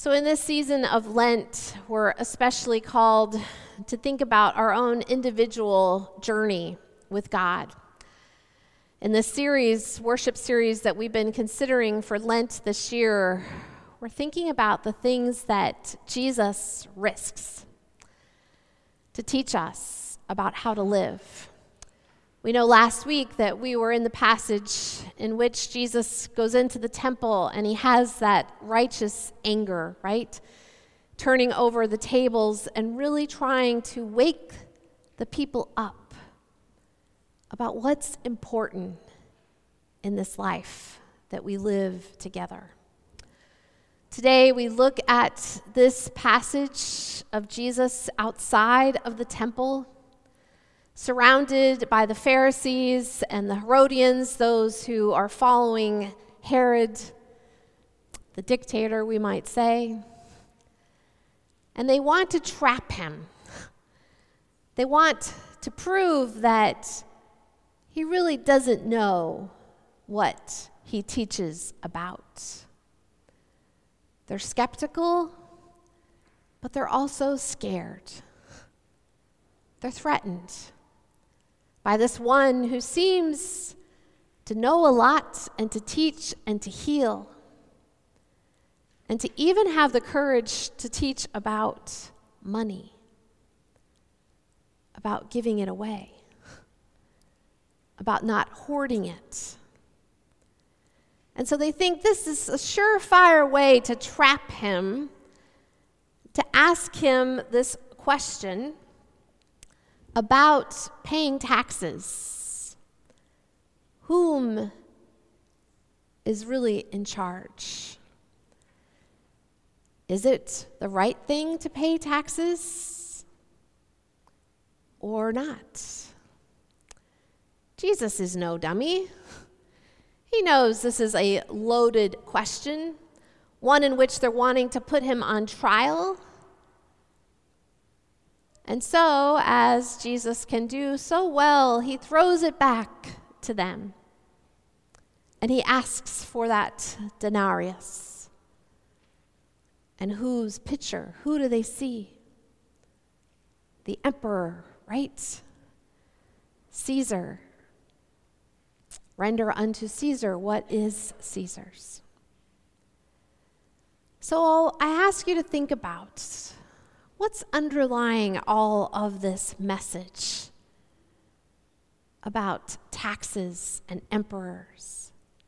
So in this season of Lent, we're especially called to think about our own individual journey with God. In this series, worship series that we've been considering for Lent this year, we're thinking about the things that Jesus risks to teach us about how to live. We know last week that we were in the passage in which Jesus goes into the temple and he has that righteous anger, right? Turning over the tables and really trying to wake the people up about what's important in this life that we live together. Today we look at this passage of Jesus outside of the temple, surrounded by the Pharisees and the Herodians, those who are following Herod, the dictator, we might say. And they want to trap him. They want to prove that he really doesn't know what he teaches about. They're skeptical, but they're also scared. They're threatened by this one who seems to know a lot and to teach and to heal, and to even have the courage to teach about money, about giving it away, about not hoarding it. And so they think this is a surefire way to trap him, to ask him this question about paying taxes. Whom is really in charge? Is it the right thing to pay taxes or not? Jesus is no dummy. He knows this is a loaded question, one in which they're wanting to put him on trial. And so, as Jesus can do so well, he throws it back to them. And he asks for that denarius. And whose picture? Who do they see? The emperor, right? Caesar. Render unto Caesar what is Caesar's. So I ask you to think about what's underlying all of this message about taxes and emperors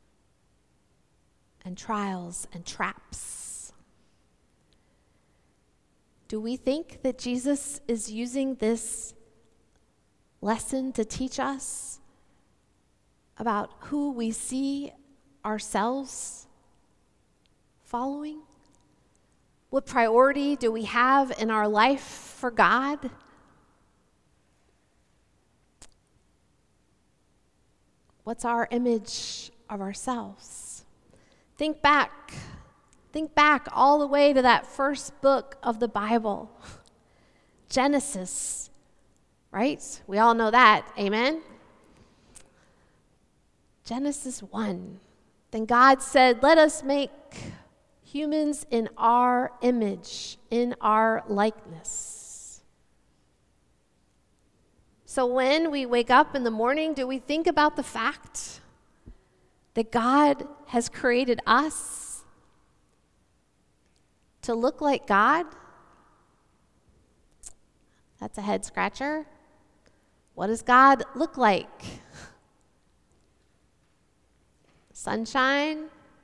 and trials and traps. Do we think that Jesus is using this lesson to teach us about who we see ourselves following? What priority do we have in our life for God? What's our image of ourselves? Think back all the way to that first book of the Bible, Genesis, right? We all know that, amen? Genesis 1. Then God said, let us make humans in our image, in our likeness. So when we wake up in the morning, do we think about the fact that God has created us to look like God? That's a head scratcher. What does God look like? Sunshine,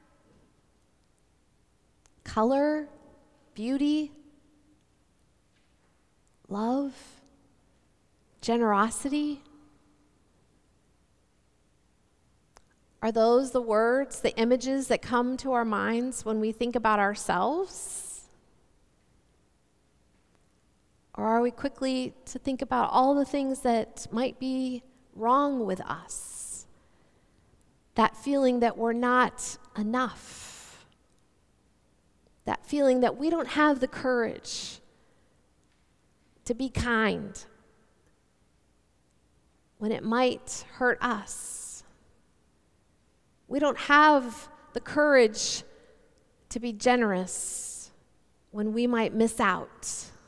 color, beauty, love, generosity. Are those the words, the images that come to our minds when we think about ourselves? Or are we quickly to think about all the things that might be wrong with us? That feeling that we're not enough. That feeling that we don't have the courage to be kind when it might hurt us. We don't have the courage to be generous when we might miss out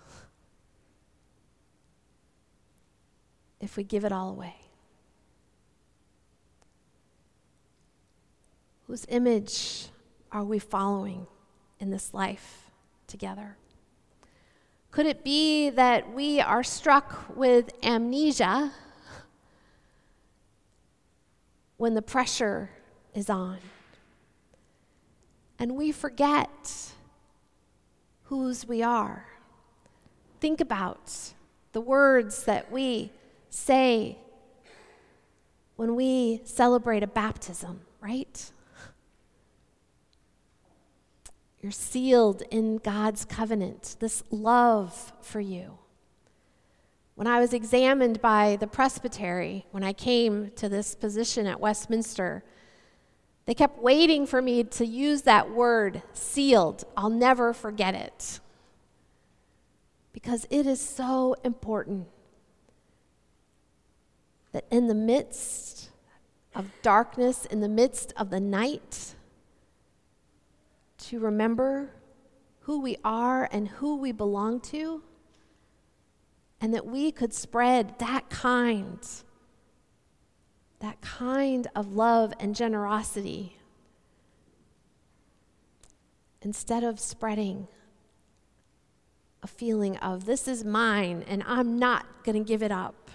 if we give it all away? Whose image are we following in this life together? Could it be that we are struck with amnesia when the pressure is on, and we forget whose we are? Think about the words that we say when we celebrate a baptism, right? You're sealed in God's covenant, this love for you. When I was examined by the presbytery, when I came to this position at Westminster, they kept waiting for me to use that word, sealed. I'll never forget it. Because it is so important that in the midst of darkness, in the midst of the night, to remember who we are and who we belong to, and that we could spread that kind of love and generosity instead of spreading a feeling of this is mine and I'm not going to give it up.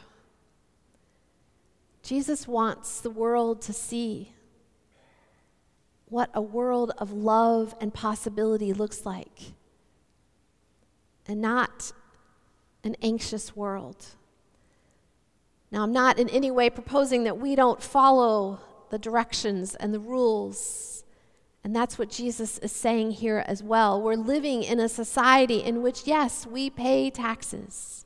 Jesus wants the world to see what a world of love and possibility looks like, and not an anxious world. Now, I'm not in any way proposing that we don't follow the directions and the rules, and that's what Jesus is saying here as well. We're living in a society in which, yes, we pay taxes,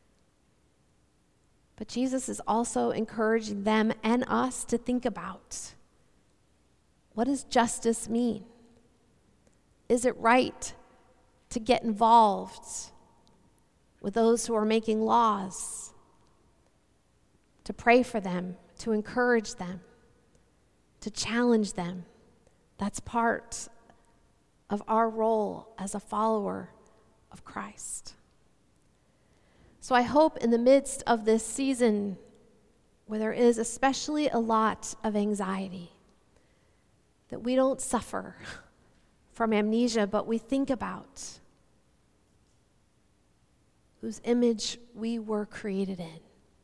but Jesus is also encouraging them and us to think about, what does justice mean? Is it right to get involved with those who are making laws, to pray for them, to encourage them, to challenge them? That's part of our role as a follower of Christ. So I hope in the midst of this season where there is especially a lot of anxiety, that we don't suffer from amnesia, but we think about whose image we were created in.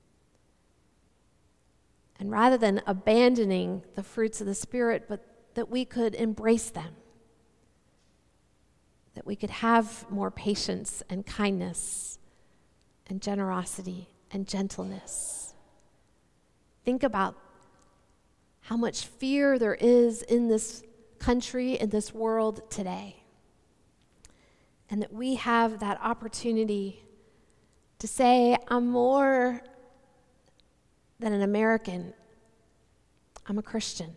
And rather than abandoning the fruits of the Spirit, but that we could embrace them, that we could have more patience and kindness and generosity and gentleness. Think about how much fear there is in this country, in this world today. And that we have that opportunity to say, I'm more than an American. I'm a Christian.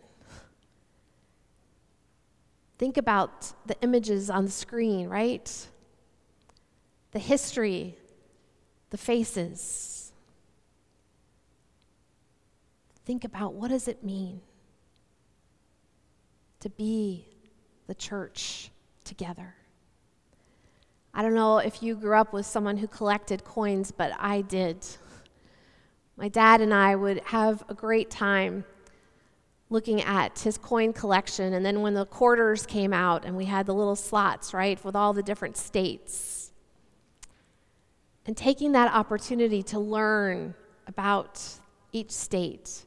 Think about the images on the screen, right? The history, the faces. Think about, what does it mean to be the church together? I don't know if you grew up with someone who collected coins, but I did. My dad and I would have a great time looking at his coin collection, and then when the quarters came out and we had the little slots, right, with all the different states, and taking that opportunity to learn about each state,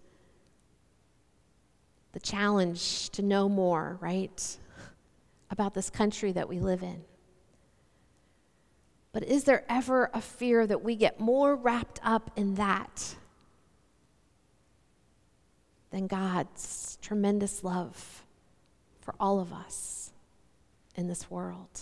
the challenge to know more, right, about this country that we live in. But is there ever a fear that we get more wrapped up in that than God's tremendous love for all of us in this world?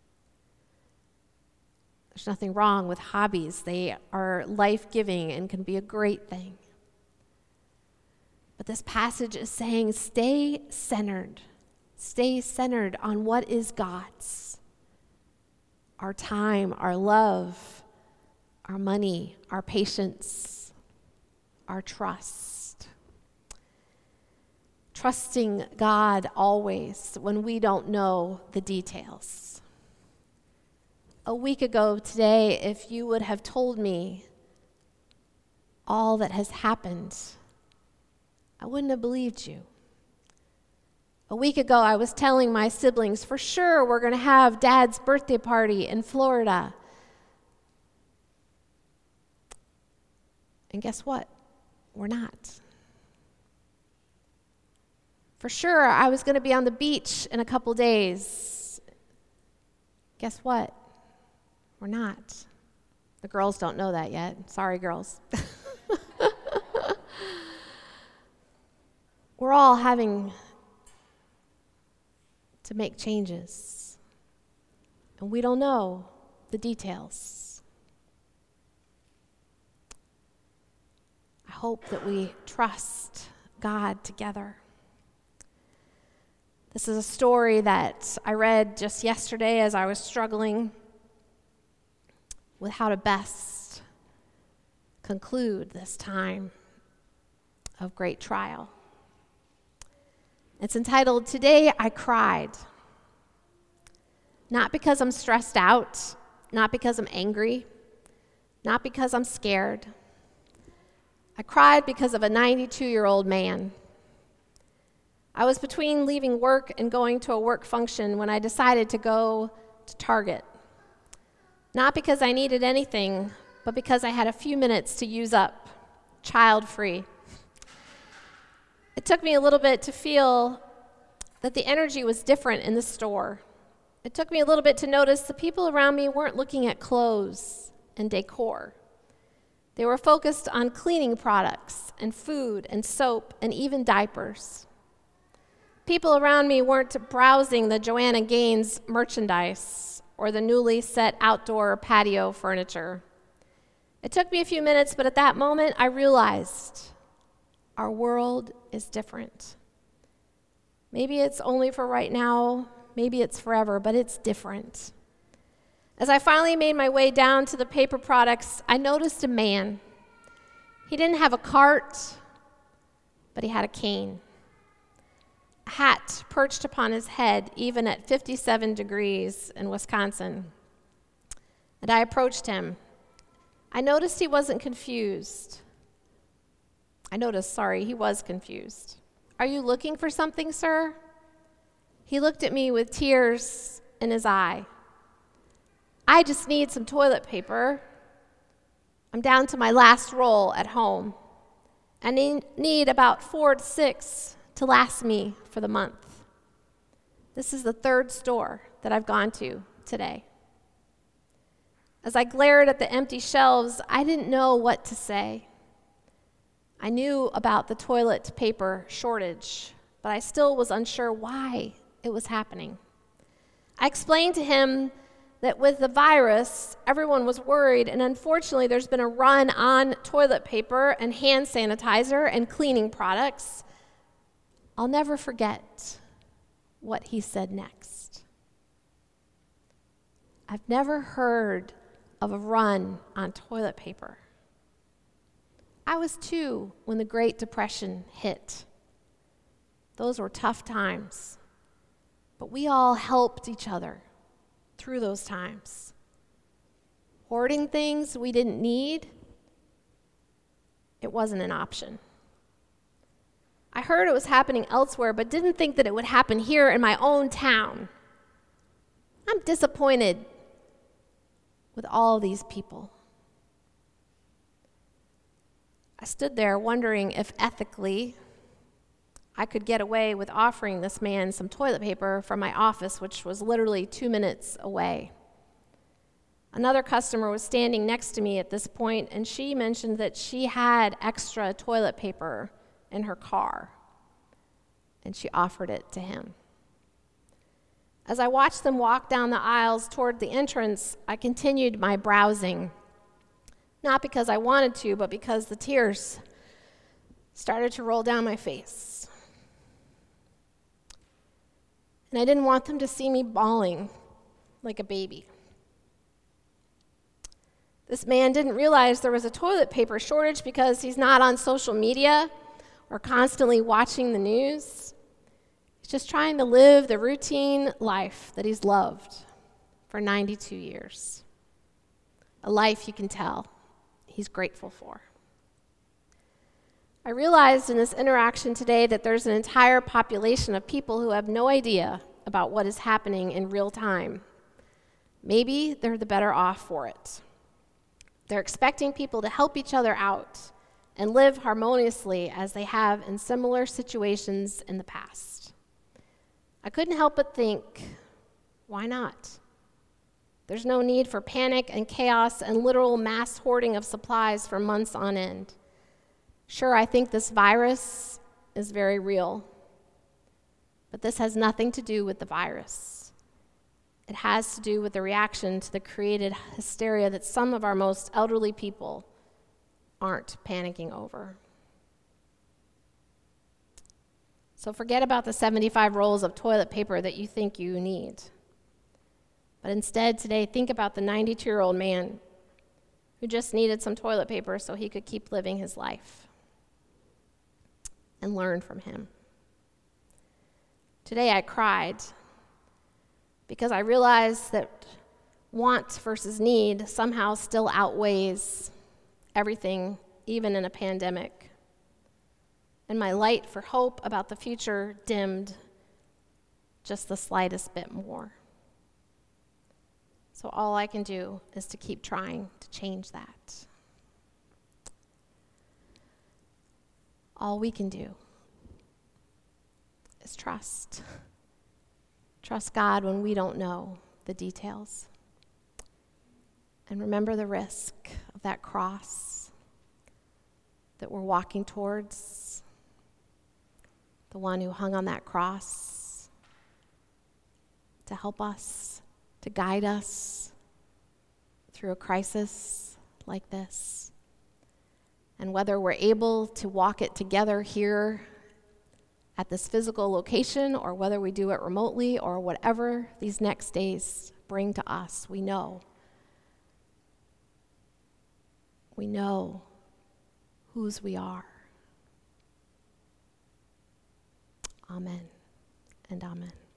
There's nothing wrong with hobbies. They are life-giving and can be a great thing. But this passage is saying, stay centered on what is God's. Our time, our love, our money, our patience, our trust. Trusting God always when we don't know the details. a week ago today, if you would have told me all that has happened, I wouldn't have believed you. A week ago, I was telling my siblings, for sure, we're going to have Dad's birthday party in Florida. And guess what? We're not. For sure, I was going to be on the beach in a couple days. Guess what? We're not. The girls don't know that yet. Sorry, girls. We're all having to make changes, and we don't know the details. I hope that we trust God together. This is a story that I read just yesterday as I was struggling with how to best conclude this time of great trial. It's entitled, Today I Cried. Not because I'm stressed out, not because I'm angry, not because I'm scared. I cried because of a 92-year-old man. I was between leaving work and going to a work function when I decided to go to Target. Not because I needed anything, but because I had a few minutes to use up, child-free. It took me a little bit to feel that the energy was different in the store. It took me a little bit to notice the people around me weren't looking at clothes and decor. They were focused on cleaning products and food and soap and even diapers. People around me weren't browsing the Joanna Gaines merchandise or the newly set outdoor patio furniture. It took me a few minutes, but at that moment I realized our world is different. Maybe it's only for right now, maybe it's forever, but it's different. As I finally made my way down to the paper products, I noticed a man. He didn't have a cart, but he had a cane. A hat perched upon his head, even at 57 degrees in Wisconsin. And I approached him. I noticed he wasn't confused. He was confused. Are you looking for something, sir? He looked at me with tears in his eye. I just need some toilet paper. I'm down to my last roll at home. I need about 4 to 6 to last me for the month. This is the third store that I've gone to today. As I glared at the empty shelves, I didn't know what to say. I knew about the toilet paper shortage, but I still was unsure why it was happening. I explained to him that with the virus, everyone was worried, and unfortunately, there's been a run on toilet paper and hand sanitizer and cleaning products. I'll never forget what he said next. I've never heard of a run on toilet paper. I was 2 when the Great Depression hit. Those were tough times, but we all helped each other through those times. Hoarding things we didn't need, it wasn't an option. I heard it was happening elsewhere, but didn't think that it would happen here in my own town. I'm disappointed with all these people. I stood there wondering if ethically I could get away with offering this man some toilet paper from my office, which was literally 2 minutes away. Another customer was standing next to me at this point, and she mentioned that she had extra toilet paper in her car, and she offered it to him. As I watched them walk down the aisles toward the entrance, I continued my browsing. Not because I wanted to, but because the tears started to roll down my face. And I didn't want them to see me bawling like a baby. This man didn't realize there was a toilet paper shortage because he's not on social media or constantly watching the news. He's just trying to live the routine life that he's loved for 92 years. A life you can tell he's grateful for. I realized in this interaction today that there's an entire population of people who have no idea about what is happening in real time. Maybe they're the better off for it. They're expecting people to help each other out and live harmoniously as they have in similar situations in the past. I couldn't help but think, why not? There's no need for panic and chaos and literal mass hoarding of supplies for months on end. Sure, I think this virus is very real, but this has nothing to do with the virus. It has to do with the reaction to the created hysteria that some of our most elderly people aren't panicking over. So forget about the 75 rolls of toilet paper that you think you need. But instead today, think about the 92-year-old man who just needed some toilet paper so he could keep living his life, and learn from him. Today I cried because I realized that want versus need somehow still outweighs everything, even in a pandemic. And my light for hope about the future dimmed just the slightest bit more. So all I can do is to keep trying to change that. All we can do is trust. Trust God when we don't know the details. And remember the risk of that cross that we're walking towards, the one who hung on that cross to help us, to guide us through a crisis like this. And whether we're able to walk it together here at this physical location, or whether we do it remotely, or whatever these next days bring to us, we know whose we are. Amen and amen.